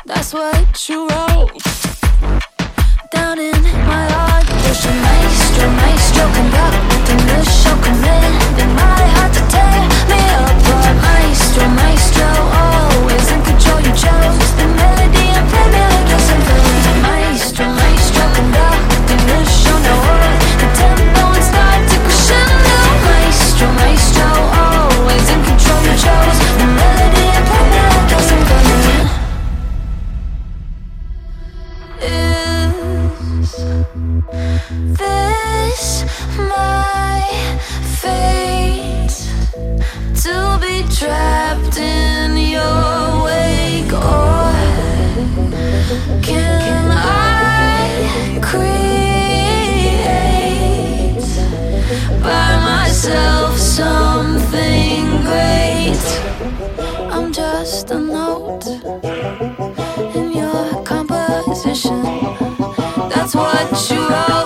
That's what you wrote down in my heart. You're a maestro, maestro, conducting the show, commanding my heart to tear me apart. Maestro, maestro, always in control. You chose the melody and play me like your symphony. Maestro, maestro, conducting the show. Now all the tempo and start to crescendo. Maestro, maestro, always in control. You chose the melody and play me like your symphony. Is this my fate, to be trapped in your wake? Or can I create by myself something great? I'm just a note in your composition. That's what you wrote